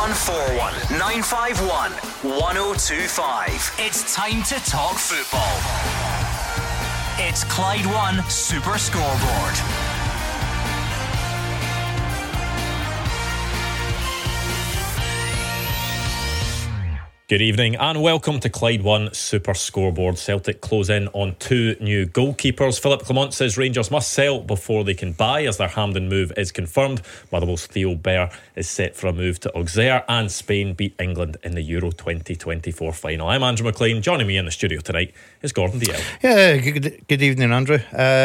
0141 951 1025. It's time to talk football. It's Clyde One Super Scoreboard. Good evening and welcome to Clyde One Super Scoreboard. Celtic close in on two new goalkeepers. Philip Clement says Rangers must sell before they can buy, as their Hampden move is confirmed. Motherwell's Theo Bair is set for a move to Auxerre, and Spain beat England in the Euro 2024 final. I'm Andrew McLean. Joining me in the studio tonight is Gordon Dalziel. Yeah, good evening, Andrew.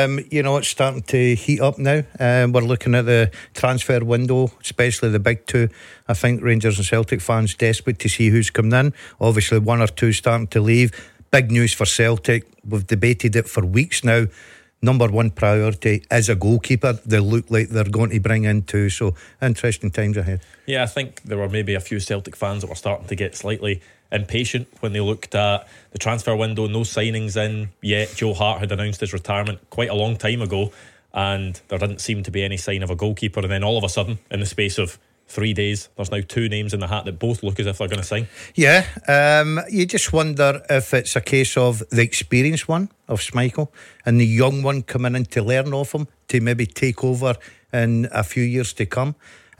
It's starting to heat up now. We're looking at the transfer window, especially the big two. I think Rangers and Celtic fans desperate to see who's coming in. Obviously one or two starting to leave. Big news for Celtic. We've debated it for weeks now. Number one priority is a goalkeeper. They look like they're going to bring in two. So interesting times ahead. Yeah, I think there were maybe a few Celtic fans that were starting to get slightly impatient when they looked at the transfer window. No signings in yet. Joe Hart had announced his retirement quite a long time ago, and there didn't seem to be any sign of a goalkeeper. And then all of a sudden, in the space of 3 days, there's now two names in the hat that both look as if they're going to sign. Yeah, you just wonder if it's a case of the experienced one of Schmeichel and the young one coming in to learn off him, to maybe take over in a few years to come.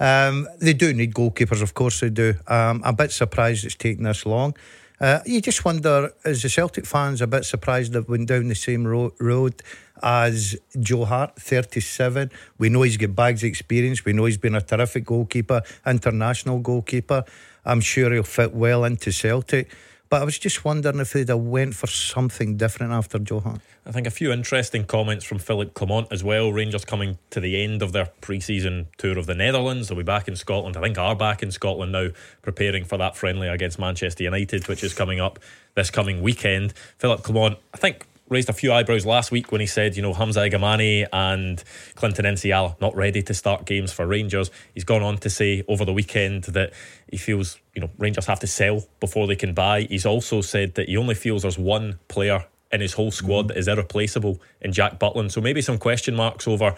They do need goalkeepers, of course they do. I'm a bit surprised it's taken this long. You just wonder, is the Celtic fans a bit surprised that went down the same road as Joe Hart, 37? We know he's got bags of experience. We know he's been a terrific goalkeeper, international goalkeeper. I'm sure he'll fit well into Celtic. But I was just wondering if they'd have went for something different after Joe Hart. I think a few interesting comments from Philip Clement as well. Rangers coming to the end of their pre-season tour of the Netherlands. They'll be back in Scotland. I think are back in Scotland now, preparing for that friendly against Manchester United, which is coming up this coming weekend. Philip Clement, I think, raised a few eyebrows last week when he said, Hamza Igamani and Clinton Nsiala not ready to start games for Rangers. He's gone on to say over the weekend that he feels, Rangers have to sell before they can buy. He's also said that he only feels there's one player in his whole squad that is irreplaceable in Jack Butland. So maybe some question marks over,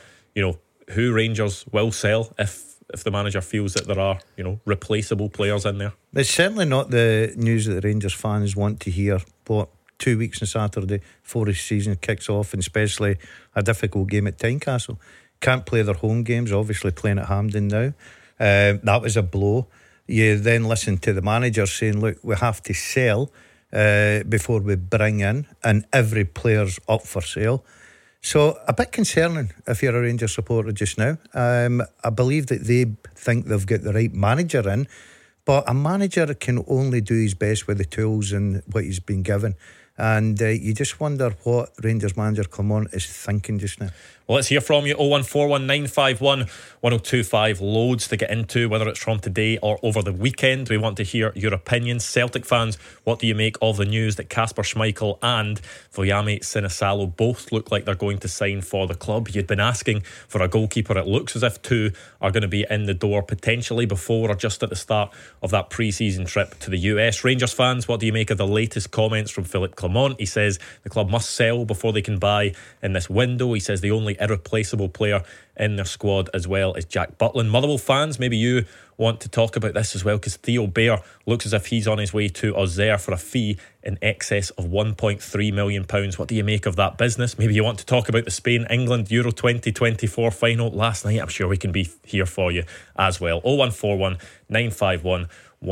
who Rangers will sell if the manager feels that there are, replaceable players in there. It's certainly not the news that the Rangers fans want to hear. But 2 weeks on Saturday before the season kicks off, and especially a difficult game at Tynecastle. Can't play their home games, obviously playing at Hampden now. That was a blow. You then listen to the manager saying, look, we have to sell before we bring in, and every player's up for sale. So a bit concerning if you're a Rangers supporter just now. I believe that they think they've got the right manager in, but a manager can only do his best with the tools and what he's been given. And you just wonder what Rangers manager Clement is thinking just now. Well, let's hear from you. 0141 951 1025. Loads to get into, whether it's from today or over the weekend. We want to hear your opinions. Celtic fans, what do you make of the news that Kasper Schmeichel and Vojami Sinisalo both look like they're going to sign for the club? You'd been asking for a goalkeeper. It looks as if two are going to be in the door potentially before or just at the start of that pre-season trip to the US. Rangers fans, what do you make of the latest comments from Philip Clement? He says the club must sell before they can buy in this window. He says the only irreplaceable player in their squad as well is Jack Butland. Motherwell fans, maybe you want to talk about this as well, because Theo Bair looks as if he's on his way to Auxerre for a fee in excess of £1.3 million. What do you make of that business? Maybe you want to talk about the Spain-England Euro 2024 final last night. I'm sure we can be here for you as well. 0141 951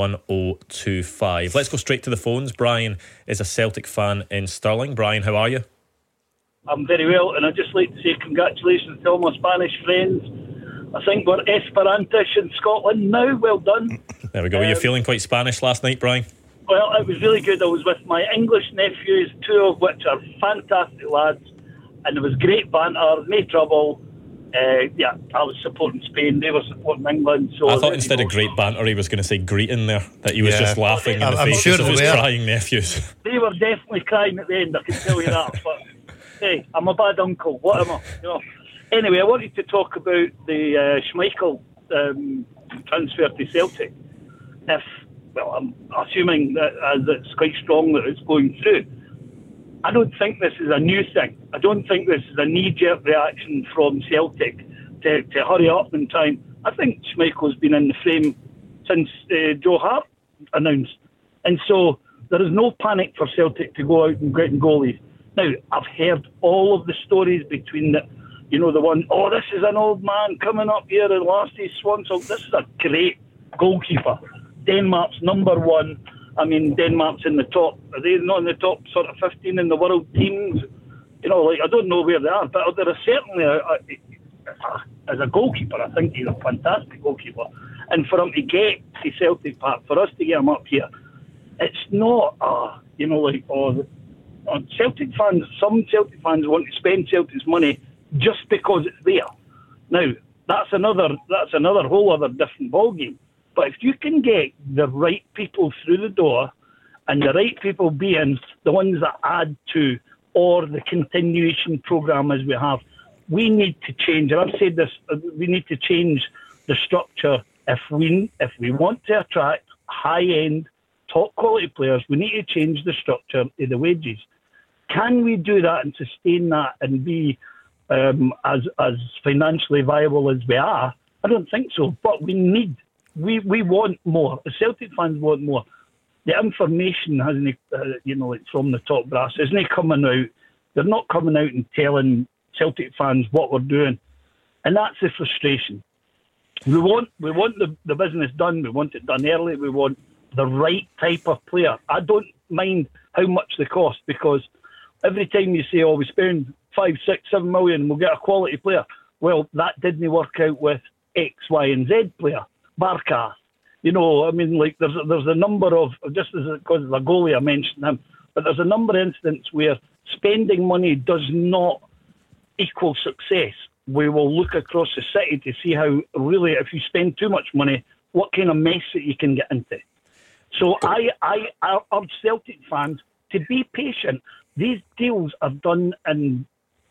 1025. Let's go straight to the phones. Brian is a Celtic fan in Stirling. Brian, how are you? I'm very well, and I'd just like to say congratulations to all my Spanish friends. I think we're Esperantish in Scotland now. Well done. There we go. Were you feeling quite Spanish last night, Brian? Well, it was really good. I was with my English nephews, two of which are fantastic lads, and there was great banter, no trouble. I was supporting Spain, they were supporting England. So I thought instead of great banter he was going to say greeting there, that he was just laughing in the faces of his crying nephews. They were definitely crying at the end, I can tell you that. But hey, I'm a bad uncle, what am I? Anyway, I wanted to talk about the Schmeichel transfer to Celtic. I'm assuming that as it's quite strong that it's going through. I don't think this is a new thing. I don't think this is a knee-jerk reaction from Celtic to hurry up in time. I think Schmeichel's been in the frame since Joe Hart announced. And so there is no panic for Celtic to go out and get goalies. Now, I've heard all of the stories between the one, this is an old man coming up here and lost his swan song. This is a great goalkeeper. Denmark's number one. I mean, Denmark's in the top. Are they not in the top sort of 15 in the world teams? I don't know where they are, but there are certainly, as a goalkeeper, I think he's a fantastic goalkeeper. And for him to get to Celtic Park, for us to get him up here, it's not, Celtic fans, some Celtic fans want to spend Celtic's money just because it's there. Now, that's another whole other different ballgame. But if you can get the right people through the door, and the right people being the ones that add to or the continuation programme as we have, we need to change. And I've said this, we need to change the structure. If we want to attract high-end, top-quality players, we need to change the structure of the wages. Can we do that and sustain that and be as financially viable as we are? I don't think so. But we want more. The Celtic fans want more. The information hasn't, from the top brass, isn't coming out. They're not coming out and telling Celtic fans what we're doing, and that's the frustration. We want the business done. We want it done early. We want the right type of player. I don't mind how much they cost, because every time you say, we spend 5, 6, 7 million and we'll get a quality player. Well, that didn't work out with X, Y, and Z player. Barca. There's a number of, just because of the goalie I mentioned him, but there's a number of instances where spending money does not equal success. We will look across the city to see how, really, if you spend too much money, what kind of mess that you can get into. So I urge Celtic fans to be patient. These deals are done in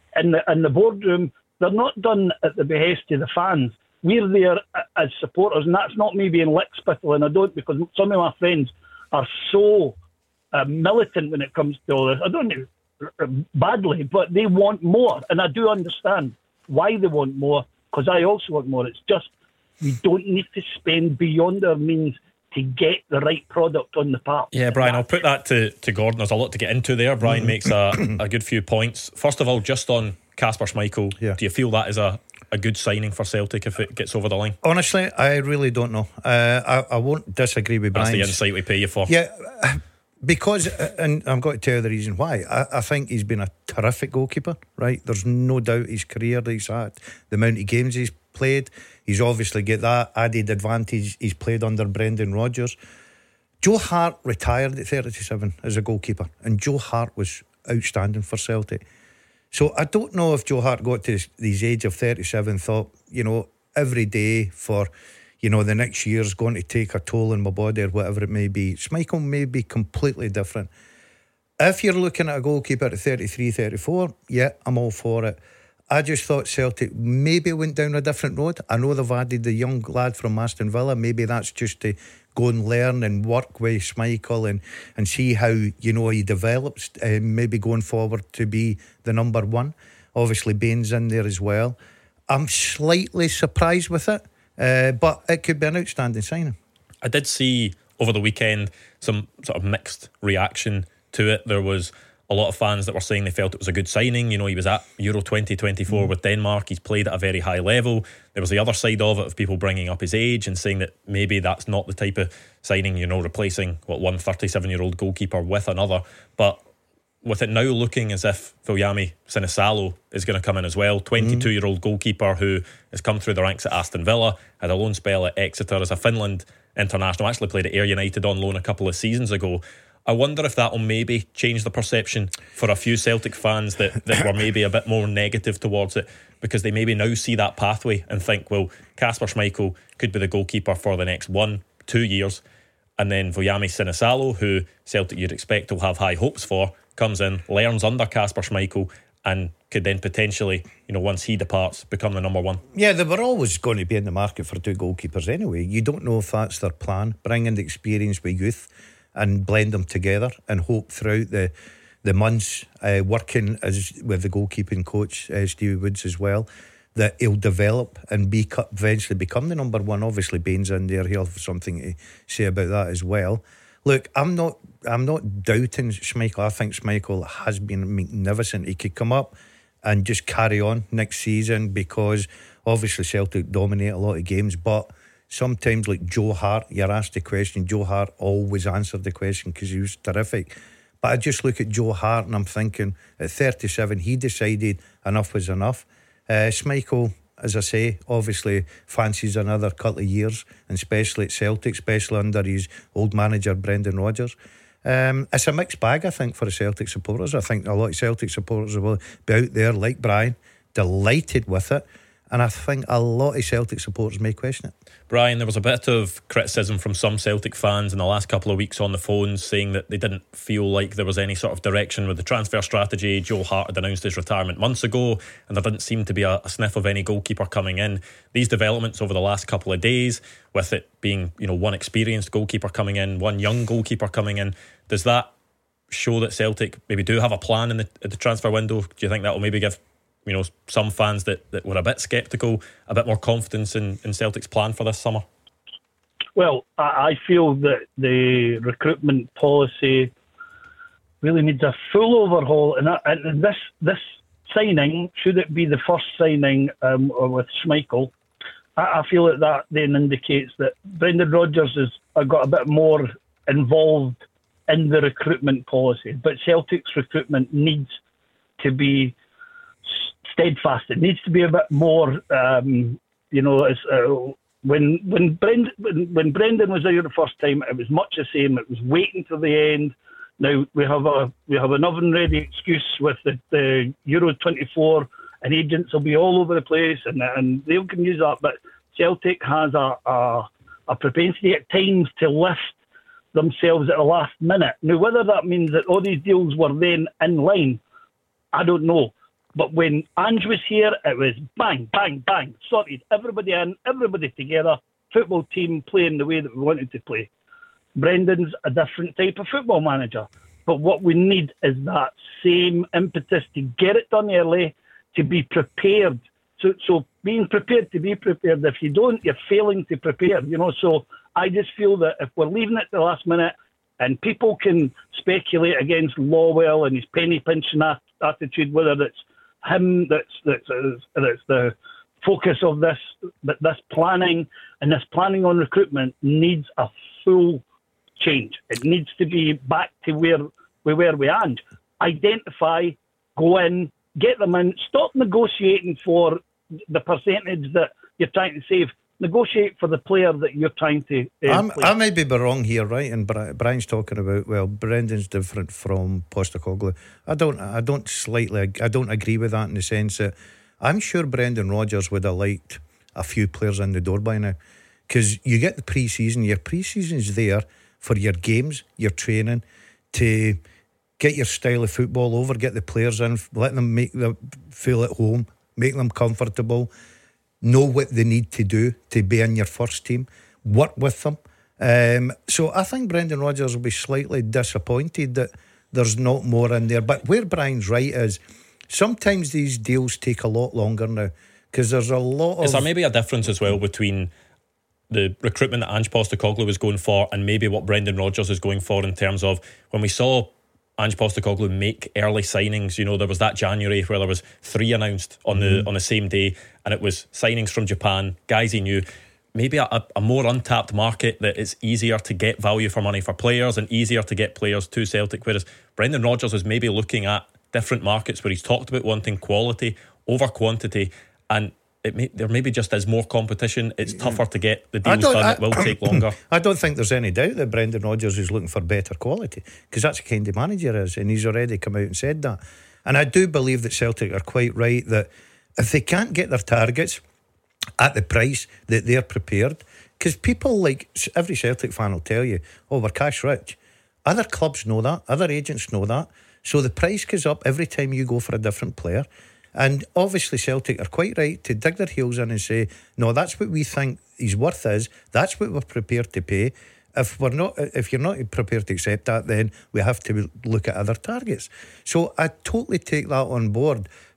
the boardroom. They're not done at the behest of the fans. We're there as supporters, and that's not me being lickspittle, and I don't, because some of my friends are so militant when it comes to all this. I don't know, badly, but they want more, and I do understand why they want more, because I also want more. It's just we don't need to spend beyond our means to get the right product on the park. Yeah, Brian, I'll put that to Gordon. There's a lot to get into there. Brian makes a good few points. First of all, just on Kasper Schmeichel, do you feel that is a good signing for Celtic if it gets over the line? Honestly, I really don't know. I won't disagree with Brian. That's the insight we pay you for. Yeah, because, and I'm going to tell you the reason why. I think he's been a terrific goalkeeper, right? There's no doubt his career that he's had, the amount of games he's played, he's obviously got that added advantage. He's played under Brendan Rodgers. Joe Hart retired at 37 as a goalkeeper, and Joe Hart was outstanding for Celtic. So I don't know if Joe Hart got to his age of 37, thought, every day for, the next year's going to take a toll on my body or whatever it may be. Schmeichel may be completely different. If you're looking at a goalkeeper at 33, 34, yeah, I'm all for it. I just thought Celtic maybe went down a different road. I know they've added the young lad from Aston Villa. Maybe that's just to go and learn and work with Schmeichel and see how, he develops, maybe going forward to be the number one. Obviously, Bain's in there as well. I'm slightly surprised with it, but it could be an outstanding signing. I did see over the weekend some sort of mixed reaction to it. There was a lot of fans that were saying they felt it was a good signing. He was at Euro 2024 with Denmark. He's played at a very high level. There was the other side of it of people bringing up his age and saying that maybe that's not the type of signing, replacing one 37-year-old goalkeeper with another. But with it now looking as if Viljami Sinisalo is going to come in as well, 22-year-old goalkeeper who has come through the ranks at Aston Villa, had a loan spell at Exeter as a Finland international, actually played at Ayr United on loan a couple of seasons ago. I wonder if that will maybe change the perception for a few Celtic fans that were maybe a bit more negative towards it, because they maybe now see that pathway and think, well, Kasper Schmeichel could be the goalkeeper for the next 1-2 years, and then Viljami Sinisalo, who Celtic you'd expect will have high hopes for, comes in, learns under Kasper Schmeichel, and could then potentially, once he departs, become the number one. Yeah, they were always going to be in the market for two goalkeepers anyway. You don't know if that's their plan, bring in the experience with youth and blend them together and hope throughout the months working with the goalkeeping coach Stevie Woods as well, that he'll develop and eventually become the number one. Obviously, Bain's in there; he'll have something to say about that as well. Look, I'm not doubting Schmeichel. I think Schmeichel has been magnificent. He could come up and just carry on next season, because obviously Celtic dominate a lot of games, but sometimes, like Joe Hart, you're asked the question. Joe Hart always answered the question because he was terrific. But I just look at Joe Hart and I'm thinking, at 37, he decided enough was enough. Schmeichel, as I say, obviously fancies another couple of years, and especially at Celtic, especially under his old manager Brendan Rodgers. It's a mixed bag, I think, for the Celtic supporters. I think a lot of Celtic supporters will be out there, like Brian, delighted with it. And I think a lot of Celtic supporters may question it. Brian, there was a bit of criticism from some Celtic fans in the last couple of weeks on the phones, saying that they didn't feel like there was any sort of direction with the transfer strategy. Joe Hart had announced his retirement months ago, and there didn't seem to be a sniff of any goalkeeper coming in. These developments over the last couple of days, with it being, one experienced goalkeeper coming in, one young goalkeeper coming in, does that show that Celtic maybe do have a plan in the transfer window? Do you think that will maybe give some fans that were a bit sceptical a bit more confidence in Celtic's plan for this summer? Well, I feel that the recruitment policy really needs a full overhaul, and this signing, should it be the first signing with Schmeichel, I feel that then indicates that Brendan Rodgers has got a bit more involved in the recruitment policy, but Celtic's recruitment needs to be steadfast. It needs to be a bit more, when Brendan was there the first time, it was much the same. It was waiting till the end. Now we have an oven-ready excuse with the Euro 24, and agents will be all over the place, and they can use that. But Celtic has a propensity at times to lift themselves at the last minute. Now, whether that means that all these deals were then in line, I don't know. But when Ange was here, it was bang, bang, bang, sorted. Everybody in, everybody together, football team playing the way that we wanted to play. Brendan's a different type of football manager. But what we need is that same impetus to get it done early, to be prepared. So being prepared to be prepared. If you don't, you're failing to prepare. So I just feel that if we're leaving it to the last minute, and people can speculate against Lawwell and his penny pinching attitude, whether it's him that's the focus of this, but this planning on recruitment needs a full change. It needs to be back to where we were with Ange. Identify, go in, get them in, stop negotiating for the percentage that you're trying to save. Negotiate for the player that you're trying to I may be wrong here, right? And Brian's talking about, well, Brendan's different from Postecoglou. I don't agree with that, in the sense that I'm sure Brendan Rodgers would have liked a few players in the door by now, because you get the pre-season. Your pre-season's there for your games, your training, to get your style of football over, get the players in, let them make them feel at home, make them comfortable, know what they need to do to be in your first team, work with them. So I think Brendan Rodgers will be slightly disappointed that there's not more in there. But where Brian's right is, sometimes these deals take a lot longer now, because there's a lot of... Is there maybe a difference as well between the recruitment that Ange Postecoglou was going for and maybe what Brendan Rodgers is going for, in terms of when we saw Ange Postecoglou make early signings? There was that January where there was 3 announced on the same day, and it was signings from Japan, guys he knew. Maybe a more untapped market that it's easier to get value for money for players and easier to get players to Celtic, whereas Brendan Rodgers is maybe looking at different markets where he's talked about wanting quality over quantity, and there maybe just is more competition. It's tougher to get the deals done. It will take longer. I don't think there's any doubt that Brendan Rodgers is looking for better quality, because that's the kind of manager he is, and he's already come out and said that. And I do believe that Celtic are quite right that if they can't get their targets at the price that they're prepared, because people, like every Celtic fan will tell you, we're cash rich. Other clubs know that, other agents know that, so the price goes up every time you go for a different player. And obviously Celtic are quite right to dig their heels in and say, no, that's what we think his worth is, that's what we're prepared to pay. If you're not prepared to accept that, then we have to look at other targets. So I totally take that on board.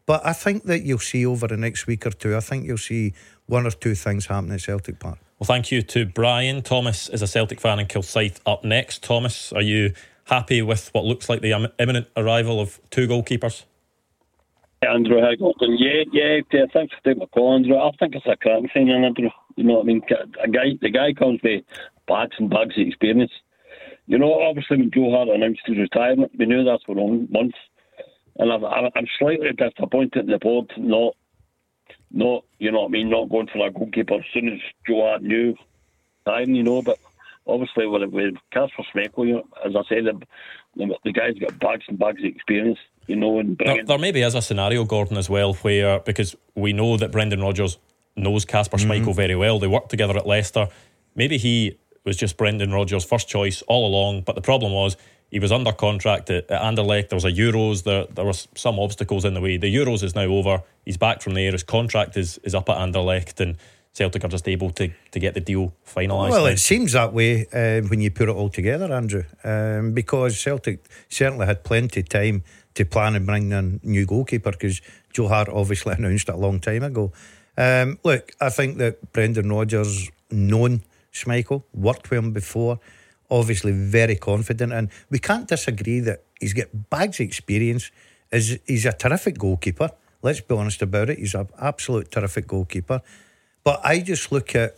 But I think that you'll see over the next week or two, I think you'll see one or two things happen at Celtic Park. Well, thank you to Brian. Thomas is a Celtic fan in Kilsyth up next. Thomas, are you happy with what looks like the imminent arrival of two goalkeepers? Andrew Higginson, thanks for taking my call, Andrew. I think it's a cracking thing, Andrew. You know what I mean? The guy comes with bags and bags of experience. You know, obviously when Joe Hart announced his retirement, we knew that for months. And I'm slightly disappointed in the board not, you know what I mean, not going for a goalkeeper as soon as Joe Hart knew time, you know. But obviously with Kasper Schmeichel, you know, as I said, the guy's got bags and bags of experience. You know, and there maybe is a scenario, Gordon, as well, where, because we know that Brendan Rodgers knows Kasper Schmeichel very well, they worked together at Leicester, maybe he was just Brendan Rodgers' first choice all along, but the problem was he was under contract at Anderlecht. There was a Euros, there was some obstacles in the way. The Euros is now over, he's back from there, his contract is up at Anderlecht, and Celtic are just able to get the deal finalised. Well, it seems that way when you put it all together, Andrew, because Celtic certainly had plenty of time to plan and bring in a new goalkeeper, because Joe Hart obviously announced it a long time ago. Look, I think that Brendan Rodgers known Schmeichel, worked with him before, obviously very confident, and we can't disagree that he's got bags of experience. He's a terrific goalkeeper, let's be honest about it. He's an absolute terrific goalkeeper. But I just look at,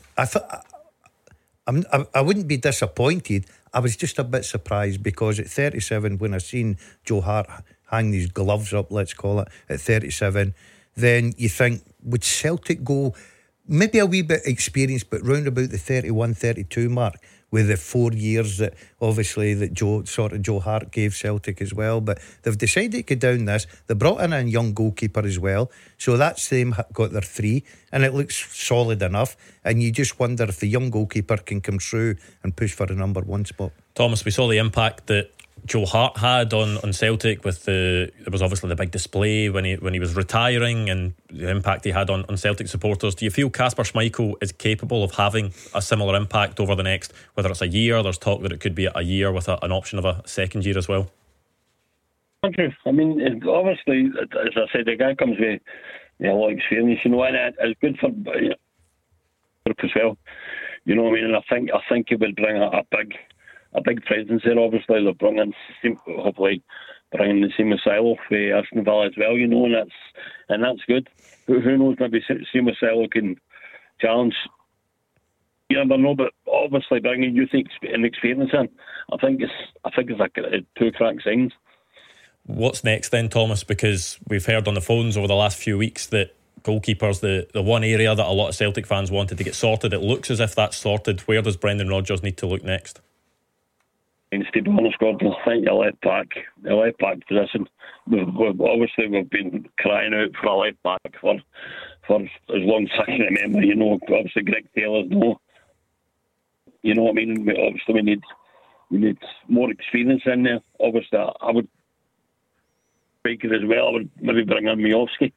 I wouldn't be disappointed. I was just a bit surprised, because at 37, when I seen Joe Hart hang these gloves up, let's call it, at 37, then you think, would Celtic go maybe a wee bit experienced, but round about the 31, 32 mark, with the 4 years that obviously that Joe Hart gave Celtic as well. But they've decided to go down this. They brought in a young goalkeeper as well, so that's them got their 3, and it looks solid enough. And you just wonder if the young goalkeeper can come through and push for the number 1 spot. Thomas, we saw the impact that Joe Hart had on Celtic with there was obviously the big display when he was retiring, and the impact he had on Celtic supporters. Do you feel Kasper Schmeichel is capable of having a similar impact over the next, whether it's a year, there's talk that it could be a year with an option of a second year as well? Andrew, I mean, obviously, as I said, the guy comes with a lot of experience, you know, and it's good for Europe as well. You know what I mean? And I think he would bring a big presence there. Obviously, they're bringing, hopefully, bringing the same Silo for Aston Villa as well, you know, and that's good. Who knows, maybe Simo Silo can challenge. You never know, but obviously bringing youth and experience in, I think it's like 2 crack signs. What's next then, Thomas? Because we've heard on the phones over the last few weeks that goalkeepers, the one area that a lot of Celtic fans wanted to get sorted, it looks as if that's sorted. Where does Brendan Rodgers need to look next? And to be honest, Gordon, I think the left back position. We've been crying out for a left back for as long as I can remember. You know, obviously Greg Taylor's no. You know what I mean? We need more experience in there. Obviously, I would Baker as well. I would maybe bring in Miovski.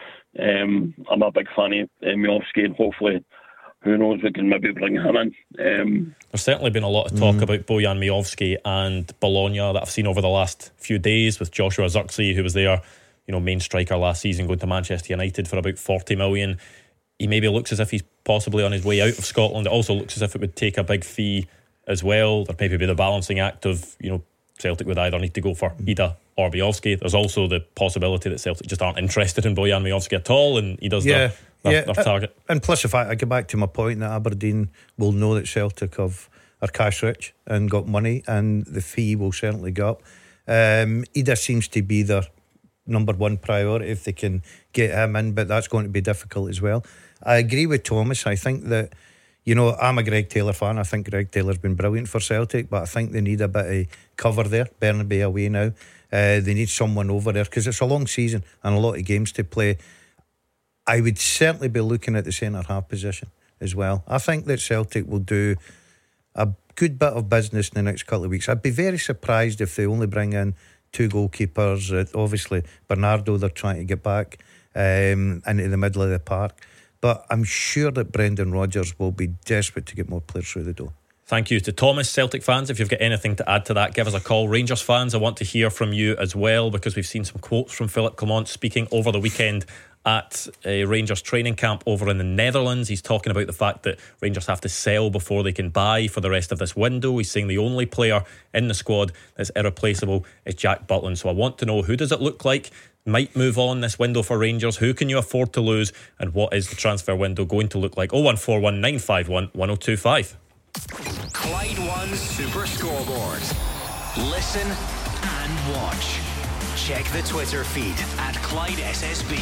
I'm a big fan of Miovski, and hopefully, who knows, we can maybe bring him in. There's certainly been a lot of talk about Bojan Miovski and Bologna that I've seen over the last few days, with Joshua Zirkzee, who was their main striker last season, going to Manchester United for about 40 million. He maybe looks as if he's possibly on his way out of Scotland. It also looks as if it would take a big fee as well. There'd maybe be the balancing act of, Celtic would either need to go for Ida or Miovski. There's also the possibility that Celtic just aren't interested in Bojan Miovski at all, and he does their target. And plus, if I get back to my point that Aberdeen will know that Celtic are cash rich and got money, and the fee will certainly go up. Ida seems to be their number 1 priority if they can get him in, but that's going to be difficult as well. I agree with Thomas. I think that, I'm a Greg Taylor fan. I think Greg Taylor's been brilliant for Celtic, but I think they need a bit of cover there. Bernabei away now. They need someone over there because it's a long season and a lot of games to play. I would certainly be looking at the centre-half position as well. I think that Celtic will do a good bit of business in the next couple of weeks. I'd be very surprised if they only bring in 2 goalkeepers. Obviously, Bernardo, they're trying to get back into the middle of the park. But I'm sure that Brendan Rodgers will be desperate to get more players through the door. Thank you to Thomas. Celtic fans, if you've got anything to add to that, give us a call. Rangers fans, I want to hear from you as well, because we've seen some quotes from Philip Clement speaking over the weekend at a Rangers training camp over in the Netherlands. He's talking about the fact that Rangers have to sell before they can buy for the rest of this window. He's saying the only player in the squad that's irreplaceable is Jack Butland. So I want to know, who does it look like might move on this window for Rangers? Who can you afford to lose? And what is the transfer window going to look like? 0141 951 1025. Clyde One Super Scoreboard. Listen and watch. Check the Twitter feed at Clyde SSB.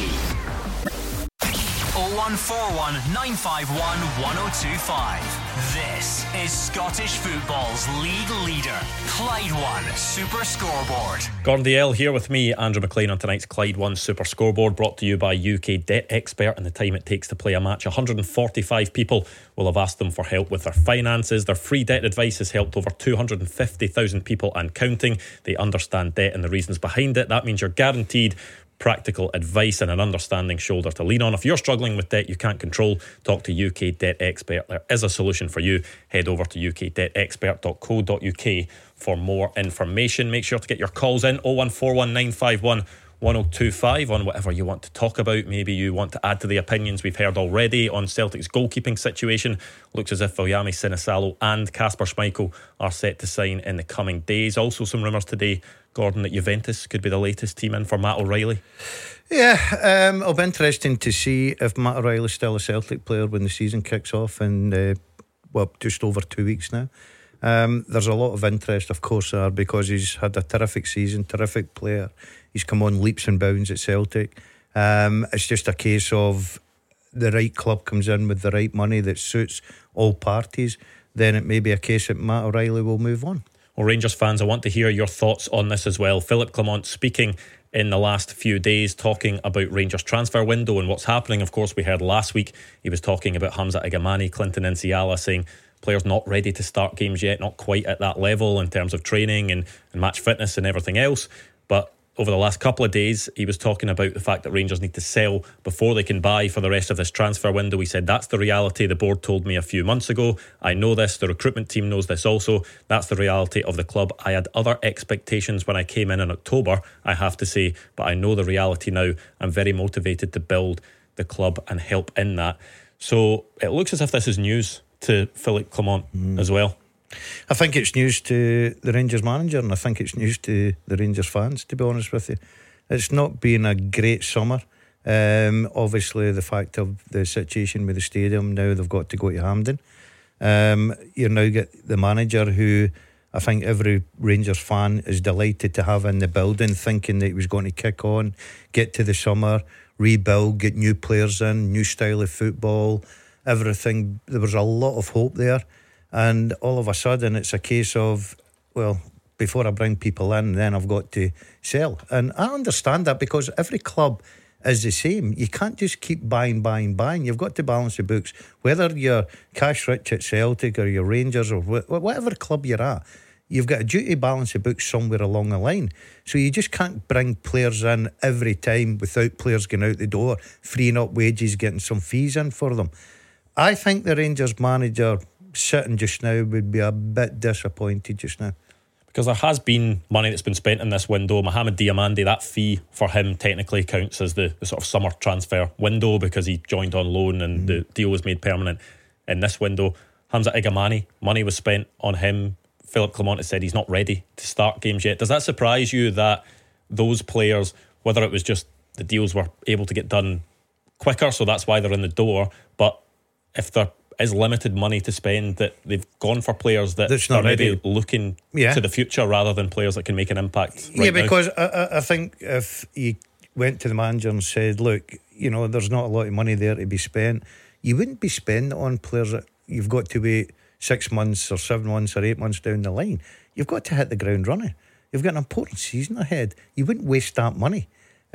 0141 951 1025. This is Scottish football's league leader, Clyde One Super Scoreboard. Gordon Dalziel here with me, Andrew McLean, on tonight's Clyde One Super Scoreboard, brought to you by UK Debt Expert. And the time it takes to play a match, 145 people will have asked them for help with their finances. Their free debt advice has helped over 250,000 people and counting. They understand debt and the reasons behind it. That means you're guaranteed practical advice and an understanding shoulder to lean on. If you're struggling with debt you can't control, talk to UK Debt Expert. There is a solution for you. Head over to ukdebtexpert.co.uk for more information. Make sure to get your calls in, 0141 951 1025, on whatever you want to talk about. Maybe you want to add to the opinions we've heard already on Celtic's goalkeeping situation. Looks as if Viljami Sinisalo and Kasper Schmeichel are set to sign in the coming days. Also some rumours today, Gordon, that Juventus could be the latest team in for Matt O'Reilly. Yeah, it'll be interesting to see if Matt O'Reilly's still a Celtic player when the season kicks off in just over 2 weeks now. There's a lot of interest, of course, there, because he's had a terrific season, terrific player. He's come on leaps and bounds at Celtic. It's just a case of the right club comes in with the right money that suits all parties, then it may be a case that Matt O'Reilly will move on. Well, Rangers fans, I want to hear your thoughts on this as well. Philip Clement speaking in the last few days, talking about Rangers transfer window and what's happening. Of course, we heard last week he was talking about Hamza Igamani, Clinton Nsiala, saying players not ready to start games yet, not quite at that level in terms of training and match fitness and everything else. But over the last couple of days, he was talking about the fact that Rangers need to sell before they can buy for the rest of this transfer window. He said, that's the reality the board told me a few months ago. I know this, the recruitment team knows this also. That's the reality of the club. I had other expectations when I came in October, I have to say, but I know the reality now. I'm very motivated to build the club and help in that. So it looks as if this is news to Philip Clement as well. I think it's news to the Rangers manager, and I think it's news to the Rangers fans, to be honest with you. It's not been a great summer. Obviously the fact of the situation with the stadium, now they've got to go to Hampden. You now get the manager who I think every Rangers fan is delighted to have in the building, thinking that he was going to kick on, get to the summer, rebuild, get new players in, new style of football, everything. There was a lot of hope there. And all of a sudden it's a case of, well, before I bring people in, then I've got to sell. And I understand that, because every club is the same. You can't just keep buying. You've got to balance the books. Whether you're cash rich at Celtic or you're Rangers or whatever club you're at, you've got a duty to balance the books somewhere along the line. So you just can't bring players in every time without players going out the door, freeing up wages, getting some fees in for them. I think the Rangers manager sitting just now would be a bit disappointed just now, because there has been money that's been spent in this window. Mohamed Diamandi, that fee for him technically counts as the sort of summer transfer window, because he joined on loan and the deal was made permanent in this window. Hamza Igamani, money was spent on him. Philip Clement has said he's not ready to start games yet. Does that surprise you that those players, whether it was just the deals were able to get done quicker, so that's why they're in the door, but if there is limited money to spend, that they've gone for players that are maybe looking to the future rather than players that can make an impact right now? Because I think if you went to the manager and said, look, you know, there's not a lot of money there to be spent, you wouldn't be spending it on players that you've got to wait 6 months or 7 months or 8 months down the line. You've got to hit the ground running. You've got an important season ahead. You wouldn't waste that money.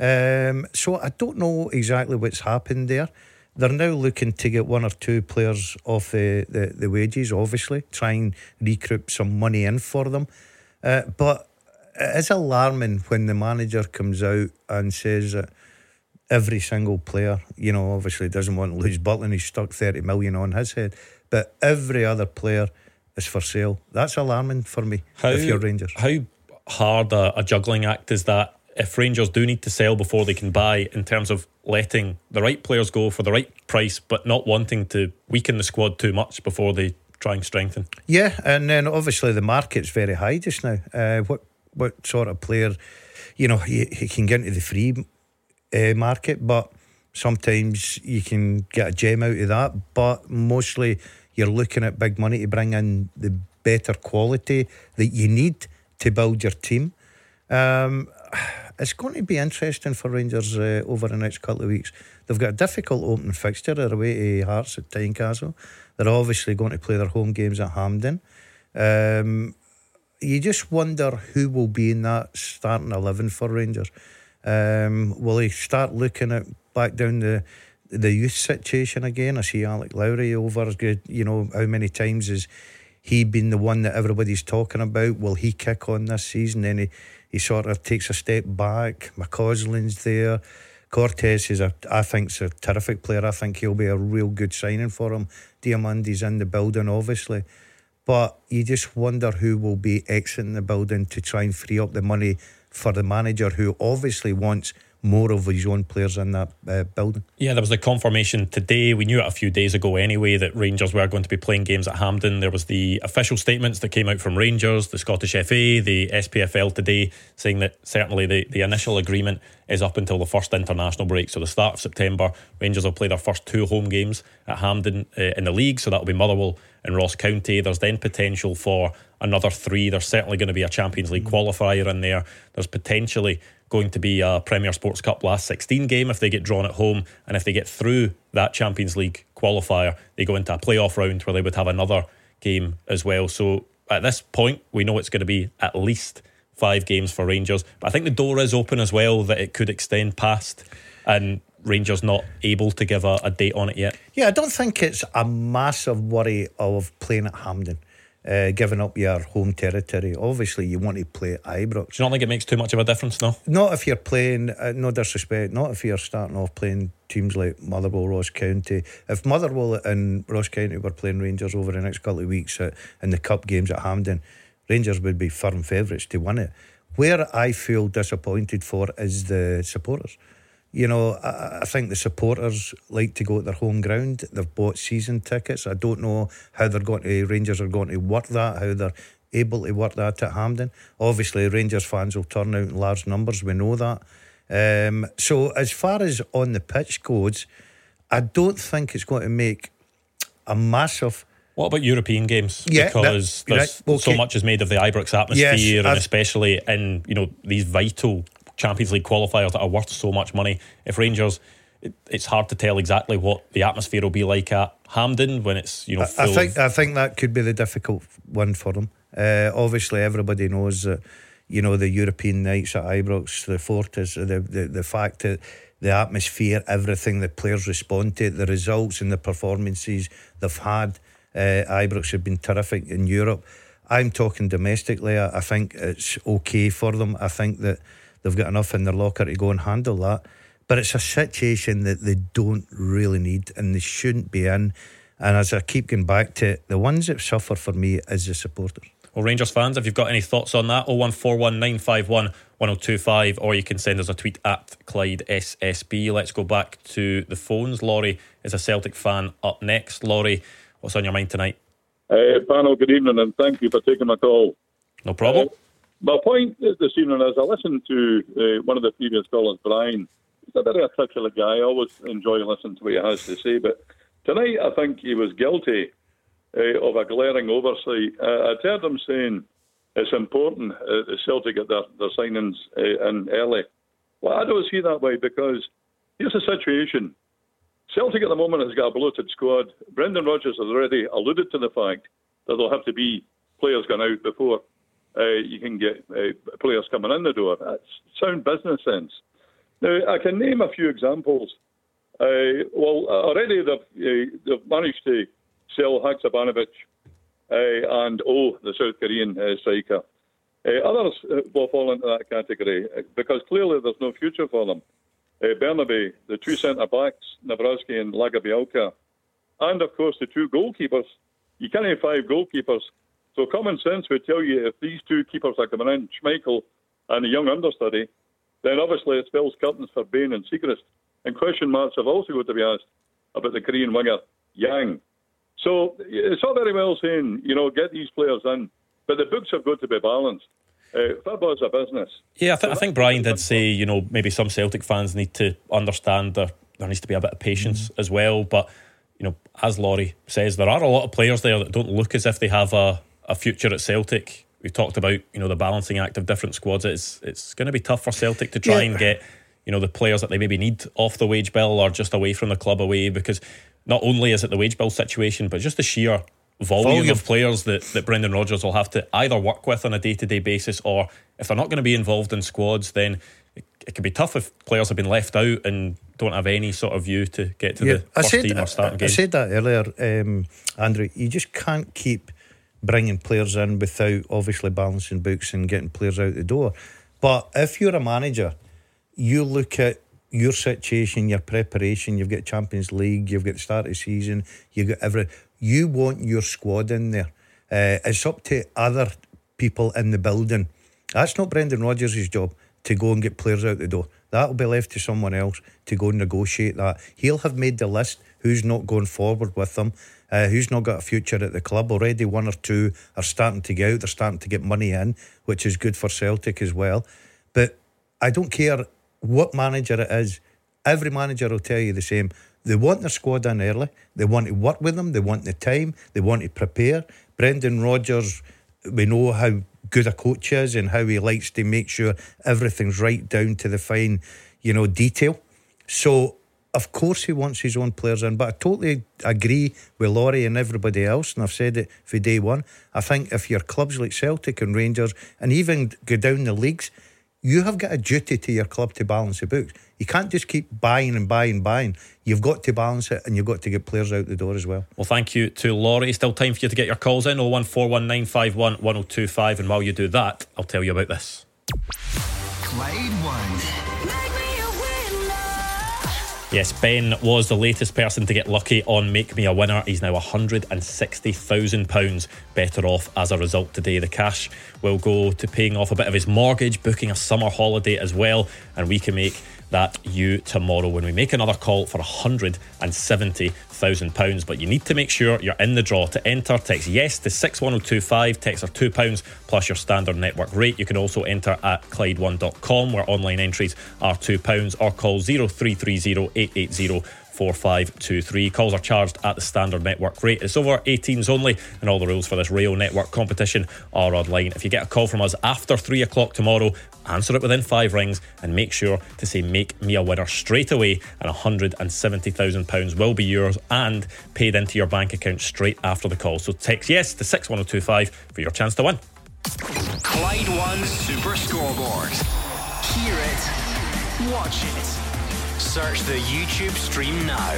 So I don't know exactly what's happened there. They're now looking to get 1 or 2 players off the wages, obviously, try and recoup some money in for them. But it's alarming when the manager comes out and says that every single player, you know, obviously doesn't want to lose Butland, he's stuck 30 million on his head, but every other player is for sale. That's alarming for me. If you're Rangers, how hard a juggling act is that? If Rangers do need to sell before they can buy, in terms of letting the right players go for the right price, but not wanting to weaken the squad too much before they try and strengthen. Yeah, and then obviously the market's very high just now. What sort of player, you can get into the free market, but sometimes you can get a gem out of that. But mostly you're looking at big money to bring in the better quality that you need to build your team. It's going to be interesting for Rangers over the next couple of weeks. They've got a difficult opening fixture. They're away to Hearts at Tynecastle. They're obviously going to play their home games at Hampden. You just wonder who will be in that starting 11 for Rangers. Will they start looking at back down the youth situation again? I see Alec Lowry over. How many times has he been the one that everybody's talking about? Will he kick on this season? Then he sort of takes a step back. McCausland's there. Cortez I think's a terrific player. I think he'll be a real good signing for him. Diamandi's in the building, obviously. But you just wonder who will be exiting the building to try and free up the money for the manager, who obviously wants more of his own players in that building. Yeah, there was the confirmation today. We knew it a few days ago anyway that Rangers were going to be playing games at Hampden. There was the official statements that came out from Rangers, the Scottish FA, the SPFL today, saying that certainly the initial agreement is up until the first international break, so the start of September. Rangers will play their first 2 home games at Hampden in the league, so that'll be Motherwell and Ross County. There's then potential for another 3. There's certainly going to be a Champions League qualifier in there. There's potentially going to be a Premier Sports Cup last 16 game if they get drawn at home, and if they get through that Champions League qualifier, they go into a playoff round where they would have another game as well. So at this point we know it's going to be at least 5 games for Rangers, but I think the door is open as well that it could extend past, and Rangers not able to give a date on it yet. Yeah, I don't think it's a massive worry of playing at Hampden, giving up your home territory. Obviously you want to play at Ibrox. Do you not think it makes too much of a difference? No, not if you're playing, no disrespect, not if you're starting off playing teams like Motherwell, Ross County. If Motherwell and Ross County were playing Rangers over the next couple of weeks in the cup games at Hampden, Rangers would be firm favourites to win it. Where I feel disappointed for is the supporters. I think the supporters like to go to their home ground. They've bought season tickets. I don't know how Rangers are going to work that, how they're able to work that at Hampden. Obviously Rangers fans will turn out in large numbers, we know that. So as far as on the pitch goes, I don't think it's going to make a massive... What about European games? Yeah, because so much is made of the Ibrox atmosphere, yes, and especially in these vital Champions League qualifiers that are worth so much money. If Rangers, it's hard to tell exactly what the atmosphere will be like at Hampden when it's full. I think that could be the difficult one for them. Obviously, everybody knows that the European nights at Ibrox, the Fortis, the fact that the atmosphere, everything the players respond to, the results and the performances they've had. Ibrox have been terrific in Europe. I'm talking domestically. I think it's okay for them. I think that they've got enough in their locker to go and handle that. But it's a situation that they don't really need and they shouldn't be in. And as I keep going back to it, the ones that suffer for me is the supporters. Well, Rangers fans, if you've got any thoughts on that, 0141 951 1025, or you can send us a tweet at Clyde SSB. Let's go back to the phones. Laurie is a Celtic fan up next. Laurie, what's on your mind tonight? Panel, good evening, and thank you for taking my call. No problem. My point this evening is I listened to one of the previous callers, Brian. He's a very articulate guy. I always enjoy listening to what he has to say, but tonight I think he was guilty of a glaring oversight. I'd heard him saying it's important the Celtic get their signings in early. Well, I don't see that way, because here's the situation. Celtic at the moment has got a bloated squad. Brendan Rodgers has already alluded to the fact that there'll have to be players going out before you can get players coming in the door. That's sound business sense. Now, I can name a few examples. Already they've managed to sell Haksabanovic and the South Korean striker. Others will fall into that category because clearly there's no future for them. Bernabe, the 2 centre-backs, Nabrowski and Lagerbielka, and of course the 2 goalkeepers. You can't have 5 goalkeepers So common sense would tell you if these two keepers are coming in, Schmeichel and a young understudy, then obviously it spells curtains for Bain and Siegrist. And question marks have also got to be asked about the Korean winger, Yang. So it's all very well saying, get these players in, but the books have got to be balanced. Football is a business. Yeah, I think Brian did say, maybe some Celtic fans need to understand there needs to be a bit of patience as well. But, as Laurie says, there are a lot of players there that don't look as if they have a future at Celtic. We've talked about, the balancing act of different squads. It's going to be tough for Celtic to try and get, the players that they maybe need off the wage bill or just away from the club away, because not only is it the wage bill situation, but just the sheer volume of players that Brendan Rodgers will have to either work with on a day-to-day basis, or if they're not going to be involved in squads, then it can be tough if players have been left out and don't have any sort of view to get to the first team or starting games. I said that earlier, Andrew. You just can't keep bringing players in without obviously balancing books and getting players out the door. But if you're a manager, you look at your situation, your preparation. You've got Champions League, you've got the start of the season, you've got everything. You want your squad in there. It's up to other people in the building. That's not Brendan Rodgers' job to go and get players out the door. That'll be left to someone else to go and negotiate that. He'll have made the list who's not going forward with them, who's not got a future at the club. Already one or two are starting to get out. They're starting to get money in, which is good for Celtic as well. But I don't care what manager it is. Every manager will tell you the same. They want their squad in early. They want to work with them. They want the time. They want to prepare. Brendan Rodgers, we know how good a coach is and how he likes to make sure everything's right down to the fine, detail. So, of course, he wants his own players in. But I totally agree with Laurie and everybody else, and I've said it for day one. I think if you're clubs like Celtic and Rangers, and even go down the leagues, you have got a duty to your club to balance the books. You can't just keep buying and buying. You've got to balance it, and you've got to get players out the door as well. Well, thank you to Laurie. Still time for you to get your calls in, 01419511025. And while you do that, I'll tell you about this. Clyde One. Yes, Ben was the latest person to get lucky on Make Me a Winner. He's now £160,000 better off as a result today. The cash will go to paying off a bit of his mortgage, booking a summer holiday as well, and we can make that you tomorrow when we make another call for £170,000. But you need to make sure you're in the draw. To enter, text yes to 61025. Text are £2 plus your standard network rate. You can also enter at Clyde1.com, where online entries are £2, or call 0330 880 4523. Calls are charged at the standard network rate. It's over 18s only, and all the rules for this Rail Network competition are online. If you get a call from us after 3 o'clock tomorrow, answer it within 5 rings and make sure to say Make Me a Winner straight away, and £170,000 will be yours and paid into your bank account straight after the call. So text yes to 61025 for your chance to win. Clyde One Super Scoreboard. Hear it, watch it. Search the YouTube stream now.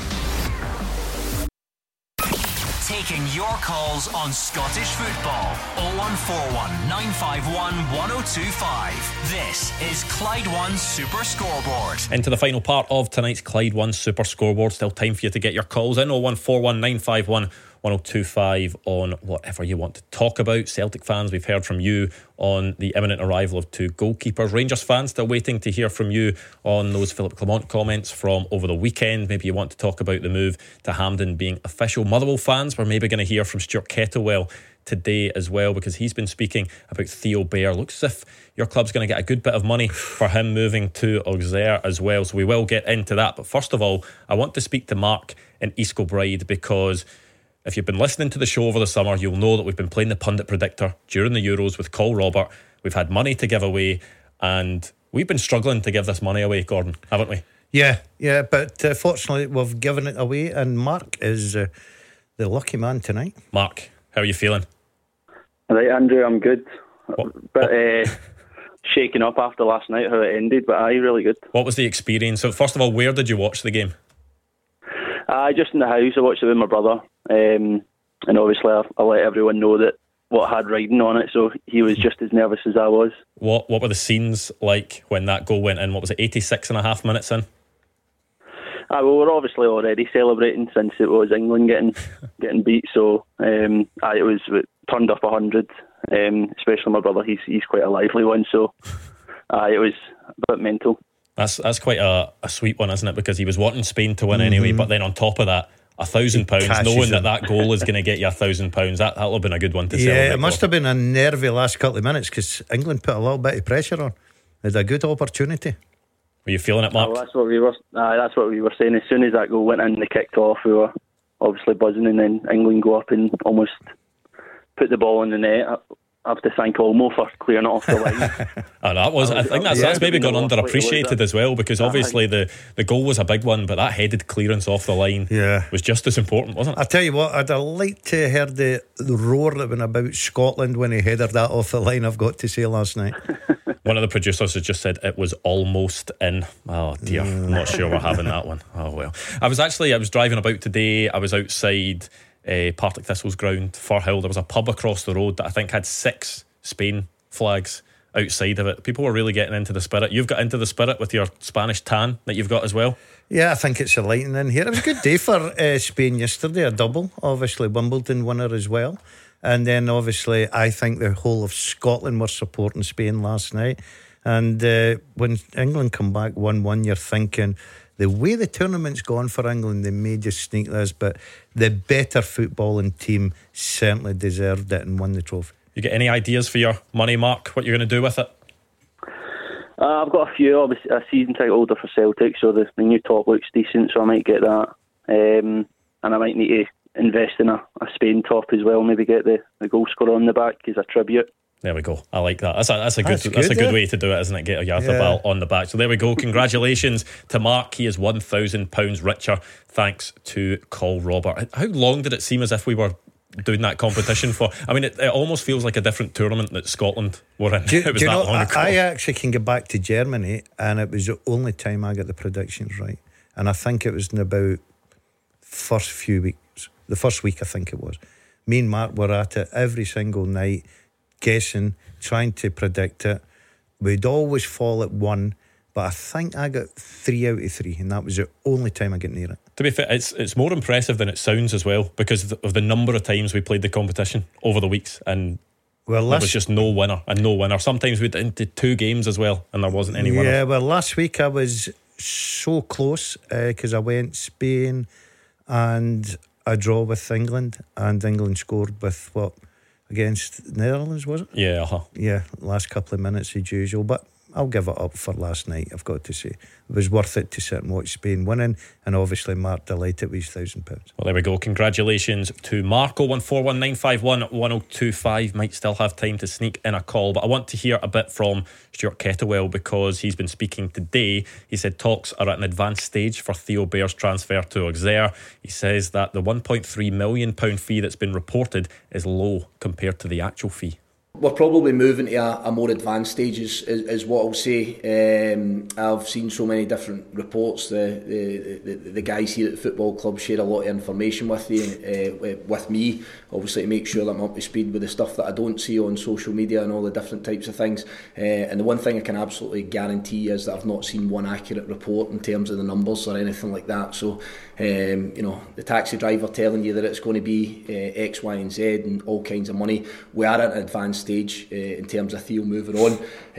Taking your calls on Scottish football. 0141 951 1025. This is Clyde One Super Scoreboard. Into the final part of tonight's Clyde One Super Scoreboard. Still time for you to get your calls in. 0141 951 1025 on whatever you want to talk about. Celtic fans, we've heard from you on the imminent arrival of 2 goalkeepers. Rangers fans, still waiting to hear from you on those Philip Clement comments from over the weekend. Maybe you want to talk about the move to Hampden being official. Motherwell fans, we're maybe going to hear from Stuart Kettlewell today as well, because he's been speaking about Theo Bair. Looks as if your club's going to get a good bit of money for him moving to Auxerre as well, so we will get into that. But first of all, I want to speak to Mark in East Kilbride, because if you've been listening to the show over the summer, you'll know that we've been playing the pundit predictor during the Euros with Col Robert. We've had money to give away, and we've been struggling to give this money away, Gordon, haven't we? Yeah, but fortunately we've given it away, and Mark is the lucky man tonight. Mark, how are you feeling? Right, Andrew, I'm good. But shaken up after last night, how it ended, but really good. What was the experience? So first of all, where did you watch the game? Just in the house. I watched it with my brother, and obviously I let everyone know that what had riding on it, so he was just as nervous as I was. What were the scenes like when that goal went in? What was it, 86 and a half minutes in? Well, we're obviously already celebrating since it was England getting beat, so it was turned up 100. Especially my brother, he's quite a lively one. So it was a bit mental. That's quite a sweet one, isn't it? Because he was wanting Spain to win anyway, but then on top of that, £1,000, knowing that goal is going to get you £1,000, that'll have been a good one to celebrate. Yeah, it must have been a nervy last couple of minutes because England put a little bit of pressure on. It's a good opportunity. Were you feeling it, Mark? Well, that's what we were saying. As soon as that goal went in, they kicked off. We were obviously buzzing, and then England go up and almost put the ball in the net. I have to thank Olmo for clearing it off the line. I think that's maybe gone underappreciated as well, because obviously the goal was a big one, but that headed clearance off the line was just as important, wasn't it? I tell you what, I'd have liked to have heard the roar that went about Scotland when he headed that off the line, I've got to say, last night. One of the producers has just said it was almost in. Oh dear, I'm not sure we're having that one. Oh well. I was driving about today. I was outside Partick Thistle's ground, Firhill. There was a pub across the road that I think had 6 Spain flags outside of it. People were really getting into the spirit. You've got into the spirit with your Spanish tan that you've got as well. Yeah, I think it's a lighting in here. It was a good day for Spain yesterday, a double. Obviously Wimbledon winner as well, and then obviously I think the whole of Scotland were supporting Spain last night. And when England come back 1-1, you're thinking, the way the tournament's gone for England, they may just sneak this, but the better footballing team certainly deserved it and won the trophy. You get any ideas for your money, Mark? What you're going to do with it? I've got a few. Obviously, a season ticket holder for Celtic, so the new top looks decent, so I might get that. And I might need to invest in a Spain top as well. Maybe get the goal scorer on the back as a tribute. There we go. I like that. That's a good way to do it, isn't it? Get a Yarthabal on the back. So there we go. Congratulations to Mark. He is £1,000 richer thanks to Call Robert. How long did it seem as if we were doing that competition for? I mean, it almost feels like a different tournament that Scotland were in. It was that long ago. I actually can get back to Germany, and it was the only time I got the predictions right. And I think it was in about first few weeks. The first week, I think it was. Me and Mark were at it every single night, guessing, trying to predict it. We'd always fall at 1, but I think I got 3 out of 3, and that was the only time I got near it. To be fair, it's more impressive than it sounds as well, because of the number of times we played the competition over the weeks, and there was just no winner and no winner. Sometimes we did into 2 games as well, and there wasn't any winner. Yeah, well, last week I was so close because I went Spain and a draw with England, and England scored with against Netherlands, was it? Yeah, Yeah, last couple of minutes as usual, but I'll give it up for last night, I've got to say. It was worth it to sit and watch Spain winning, and obviously Mark delighted with his £1,000. Well, there we go. Congratulations to Mark. 01419511025. Might still have time to sneak in a call, but I want to hear a bit from Stuart Kettlewell, because he's been speaking today. He said talks are at an advanced stage for Theo Bair's transfer to Auxerre. He says that the £1.3 million fee that's been reported is low compared to the actual fee. We're probably moving to a more advanced stage, is what I'll say. I've seen so many different reports. The guys here at the football club share a lot of information with me, obviously, to make sure that I'm up to speed with the stuff that I don't see on social media and all the different types of things. And the one thing I can absolutely guarantee is that I've not seen one accurate report in terms of the numbers or anything like that. So, the taxi driver telling you that it's going to be X, Y and Z and all kinds of money. We are at an advanced stage in terms of Theo moving on.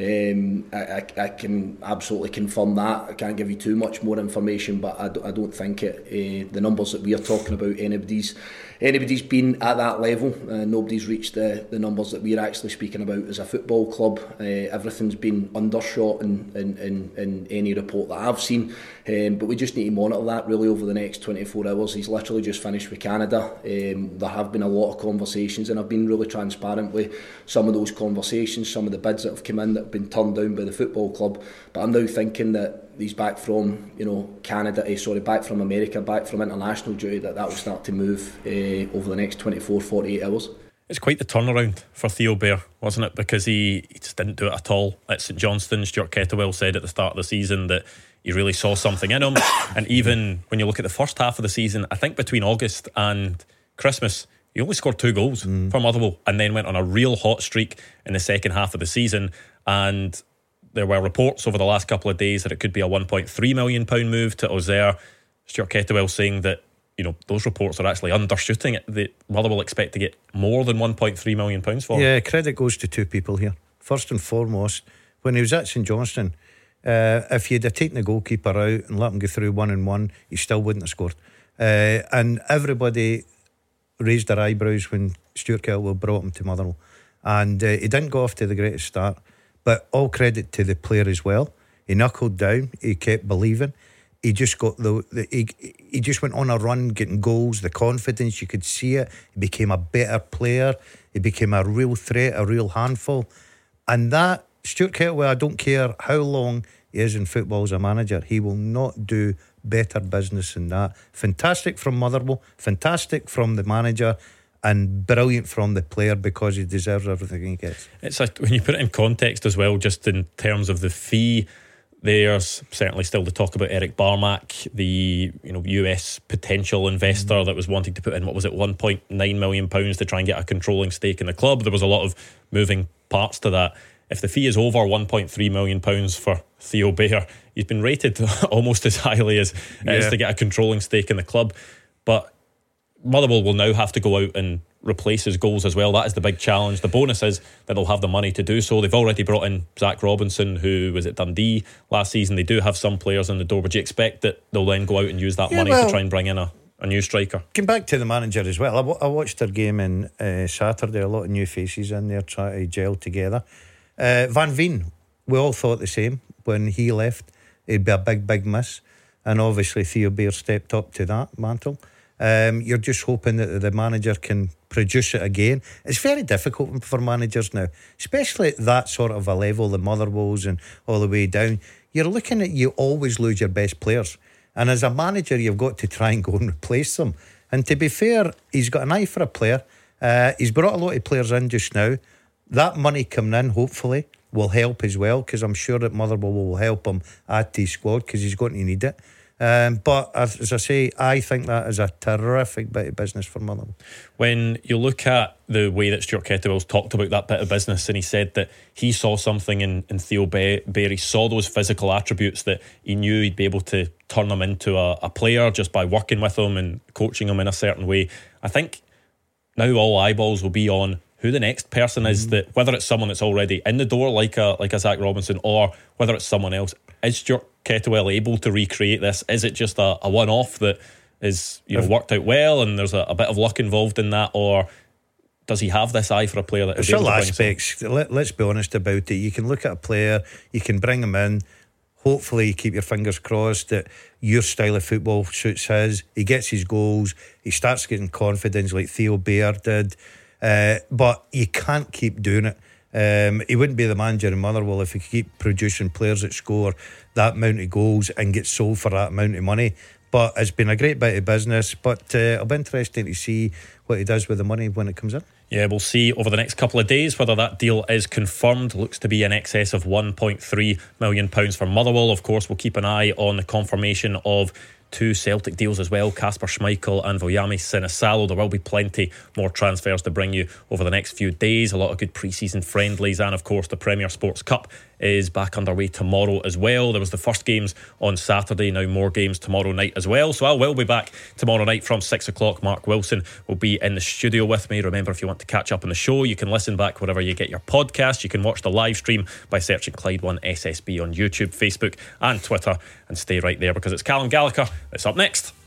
I can absolutely confirm that. I can't give you too much more information, but I don't think the numbers that we are talking about, anybody's been at that level. Nobody's reached the numbers that we're actually speaking about as a football club. Everything's been undershot in any report that I've seen, but we just need to monitor that really over the next 24 hours. He's literally just finished with Canada. There have been a lot of conversations, and I've been really transparent with some of those conversations, some of the bids that have come in that have been turned down by the football club. But I'm now thinking that he's back from back from America, back from international duty, that will start to move over the next 24, 48 hours. It's quite the turnaround for Theo Bair, wasn't it? Because he just didn't do it at all at St Johnstone. Stuart Kettlewell said at the start of the season that he really saw something in him. And even when you look at the first half of the season, I think between August and Christmas, he only scored 2 goals for Motherwell, and then went on a real hot streak in the second half of the season. And there were reports over the last couple of days that it could be a £1.3 million move to Auxerre. Stuart Kettlewell saying that those reports are actually undershooting it. The Motherwell expect to get more than £1.3 million for him. Yeah, credit goes to two people here. First and foremost, when he was at St Johnstone, if you'd have taken the goalkeeper out and let him go through 1-on-1, he still wouldn't have scored. And everybody raised their eyebrows when Stuart Kettlewell brought him to Motherwell, and he didn't go off to the greatest start, but all credit to the player as well. He knuckled down, he kept believing. He just got he just went on a run, getting goals, the confidence, you could see it. He became a better player, he became a real threat, a real handful. And that Stuart Kettlewell, I don't care how long he is in football as a manager, he will not do better business than that. Fantastic from Motherwell, fantastic from the manager, and brilliant from the player, because he deserves everything he gets. When you put it in context as well, just in terms of the fee, there's certainly still the talk about Eric Barmack, the US potential investor that was wanting to put in, what was it, £1.9 million to try and get a controlling stake in the club. There was a lot of moving parts to that. If the fee is over £1.3 million for Theo Bair, he's been rated almost as highly as to get a controlling stake in the club. But Motherwell will now have to go out and replace his goals as well. That is the big challenge. The bonus is that they'll have the money to do so. They've already brought in Zach Robinson, who was at Dundee last season. They do have some players in the door, but do you expect that they'll then go out and use that money to try and bring in a new striker? Come back to the manager as well. I watched their game in Saturday. A lot of new faces in there trying to gel together. Van Veen, we all thought the same when he left. It'd be a big miss, and obviously Theo Bair stepped up to that mantle. You're just hoping that the manager can produce it again. It's very difficult for managers now, especially at that sort of a level, the Motherwells and all the way down. You're looking at, you always lose your best players, and as a manager you've got to try and go and replace them. And to be fair, he's got an eye for a player. He's brought a lot of players in just now. That money coming in hopefully will help as well, because I'm sure that Motherwell will help him add to his squad, because he's going to need it. But as I say, I think that is a terrific bit of business for Motherwell. When you look at the way that Stuart Kettlewell's talked about that bit of business, and he said that he saw something in Theo Bair, he saw those physical attributes that he knew he'd be able to turn them into a player just by working with him and coaching him in a certain way. I think now all eyeballs will be on who the next person is, that whether it's someone that's already in the door like a Zach Robinson, or whether it's someone else. Is Stuart Kettlewell able to recreate this? Is it just a one-off that is worked out well and there's a bit of luck involved in that, or does he have this eye for a player that is able to bring aspects? Let's be honest about it. You can look at a player, you can bring him in, hopefully you keep your fingers crossed that your style of football suits his, he gets his goals, he starts getting confidence like Theo Bair did. But you can't keep doing it. He wouldn't be the manager in Motherwell if he could keep producing players that score that amount of goals and get sold for that amount of money. But it's been a great bit of business. But it'll be interesting to see what he does with the money when it comes in. Yeah, we'll see over the next couple of days whether that deal is confirmed. Looks to be in excess of £1.3 million for Motherwell. Of course, we'll keep an eye on the confirmation of two Celtic deals as well, Kasper Schmeichel and Voyami Sinisalo. There will be plenty more transfers to bring you over the next few days. A lot of good pre-season friendlies, and of course the Premier Sports Cup is back underway tomorrow as well. There was the first games on Saturday, now more games tomorrow night as well. So I will be back tomorrow night from 6 o'clock. Mark Wilson will be in the studio with me. Remember, if you want to catch up on the show, you can listen back wherever you get your podcast. You can watch the live stream by searching Clyde One SSB on YouTube, Facebook and Twitter, and stay right there, because it's Callum Gallagher that's up next.